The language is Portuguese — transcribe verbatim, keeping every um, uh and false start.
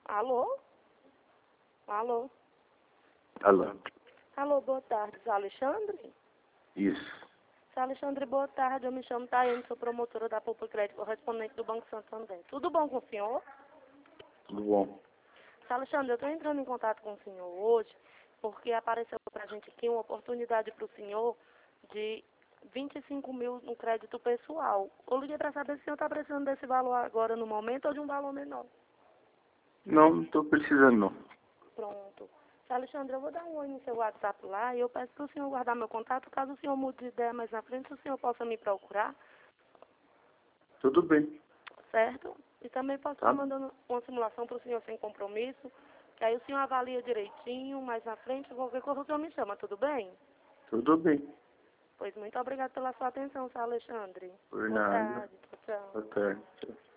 Alô? Alô? Alô. Alô, boa tarde, seu Alexandre? Isso. Seu Alexandre, boa tarde. Eu me chamo Tayane, sou promotora da Poupa Crédito, correspondente do Banco Santander. Tudo bom com o senhor? Tudo bom. Seu Alexandre, eu estou entrando em contato com o senhor hoje porque apareceu para a gente aqui uma oportunidade para o senhor de vinte e cinco mil no crédito pessoal. Eu liguei para saber se o senhor está precisando desse valor agora no momento ou de um valor menor. Não, não estou precisando não. Pronto. Seu Alexandre, eu vou dar um oi no seu WhatsApp lá e eu peço para o senhor guardar meu contato. Caso o senhor mude de ideia mais na frente, o senhor possa me procurar, Tudo bem. certo? E também posso Tá? estar mandando uma simulação para o senhor sem compromisso, que aí o senhor avalia direitinho, mais na frente, qualquer coisa o senhor me chama, tudo bem? Tudo bem. Pois muito obrigado pela sua atenção, seu Alexandre. Por Boa nada. tarde, tchau, tchau. Boa tarde. Tchau.